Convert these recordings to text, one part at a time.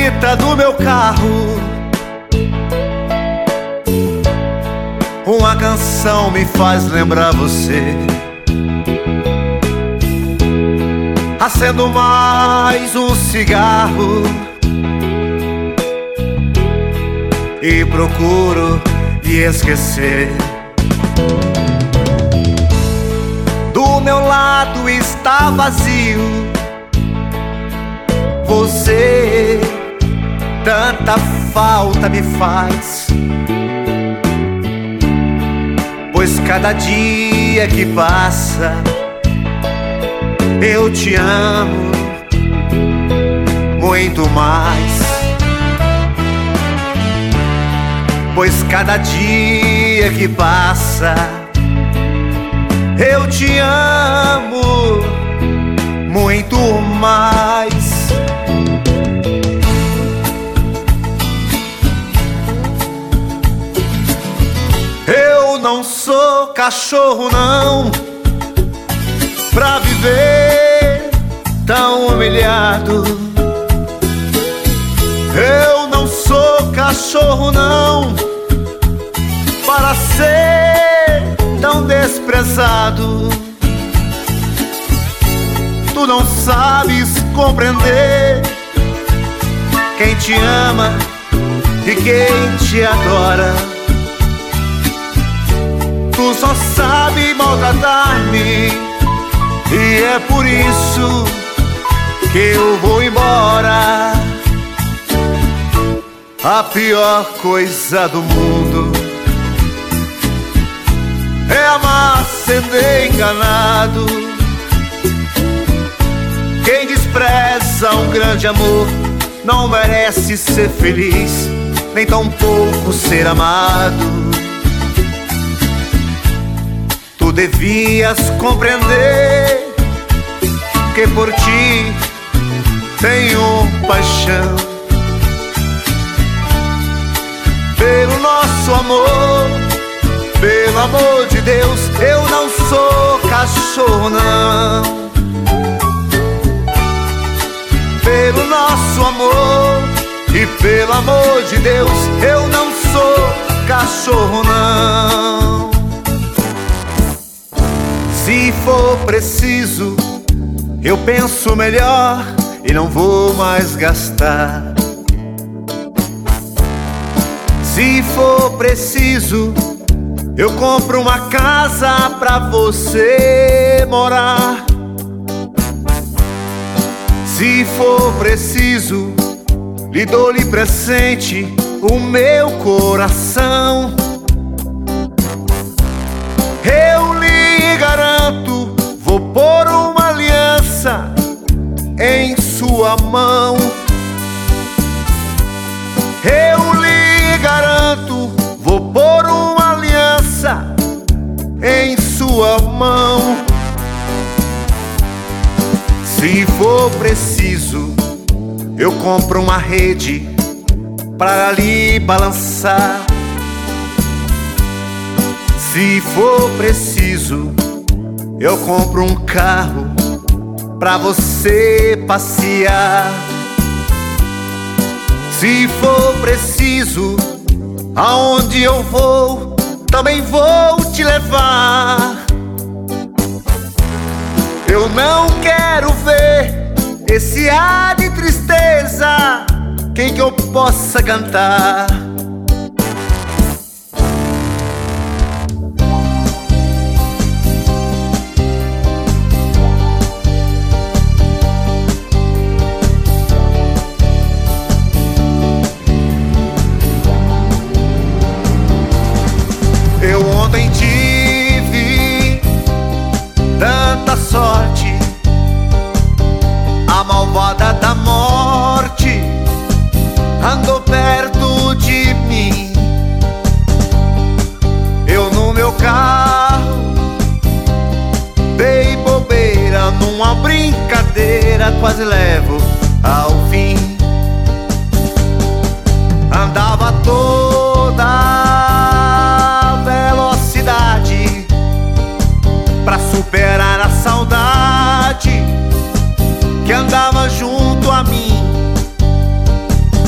fita do meu carro, uma canção me faz lembrar você. Acendo mais um cigarro e procuro me esquecer. Do meu lado está vazio, você tanta falta me faz, pois cada dia que passa eu te amo muito mais. Pois cada dia que passa eu te amo muito mais. Eu não sou cachorro não, pra viver tão humilhado. Eu não sou cachorro não, para ser tão desprezado. Tu não sabes compreender quem te ama e quem te adora. Tu só sabe maltratar-me, e é por isso que eu vou embora. A pior coisa do mundo é amar sendo enganado. Quem despreza um grande amor não merece ser feliz, nem tampouco ser amado. Tu devias compreender que por ti tenho paixão. Pelo nosso amor, pelo amor de Deus, eu não sou cachorro não. Pelo nosso amor e pelo amor de Deus, eu não sou cachorro não. Se for preciso, eu penso melhor e não vou mais gastar. Se for preciso, eu compro uma casa pra você morar. Se for preciso, lhe dou-lhe presente o meu coração. Eu lhe garanto, vou pôr uma aliança em sua mão. Eu lhe garanto, vou pôr uma aliança em sua mão. Se for preciso, eu compro uma rede para lhe balançar. Se for preciso, eu compro um carro pra você passear. Se for preciso, aonde eu vou, também vou te levar. Eu não quero ver esse ar de tristeza, quem que eu possa cantar? Eu ontem tive tanta sorte, a malvada da morte andou perto de mim. Eu no meu carro dei bobeira numa brincadeira, quase levo ao fim. Andava toda velocidade pra superar a saudade que andava junto a mim.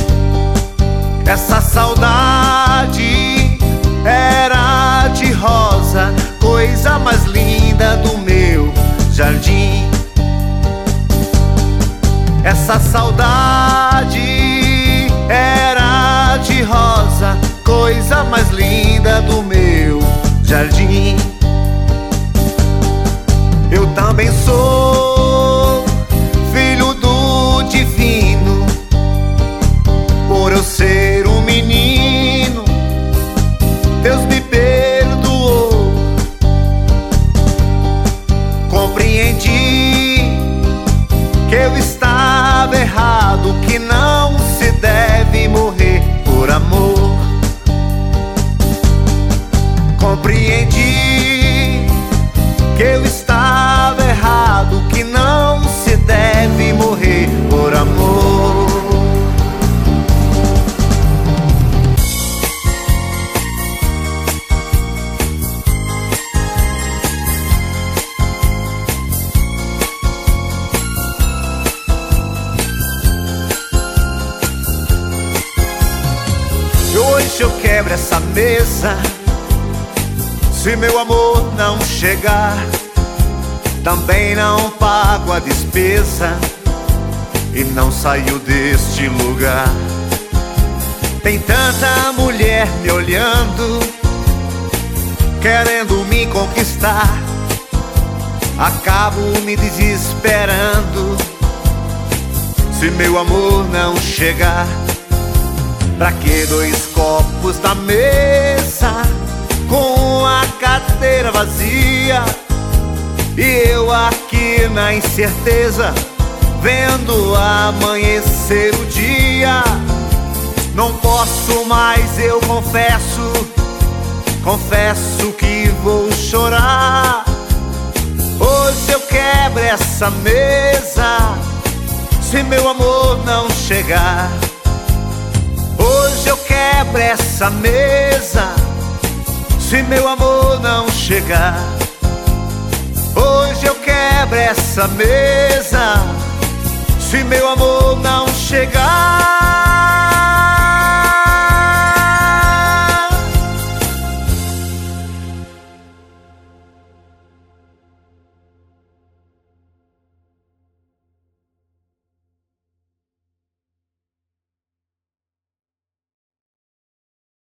Essa saudade era de rosa, coisa mais linda do meu jardim. Essa saudade era de rosa, coisa mais linda do meu jardim. Eu também sou filho do divino, por eu ser um menino, Deus me perdoou. Compreendi que eu estava errado, que não se deve morrer por amor. Compreendi que eu estava errado, que não se deve morrer por amor. Hoje eu quebro essa mesa, se meu amor não chegar. Também não pago a despesa e não saio deste lugar. Tem tanta mulher me olhando, querendo me conquistar. Acabo me desesperando se meu amor não chegar. Pra que dois copos na mesa com a cadeira vazia e eu aqui na incerteza, vendo amanhecer o dia? Não posso mais, eu confesso que vou chorar. Hoje eu quebro essa mesa, se meu amor não chegar. Hoje eu quebro essa mesa, se meu amor não chegar. Hoje eu quebro essa mesa, se meu amor não chegar.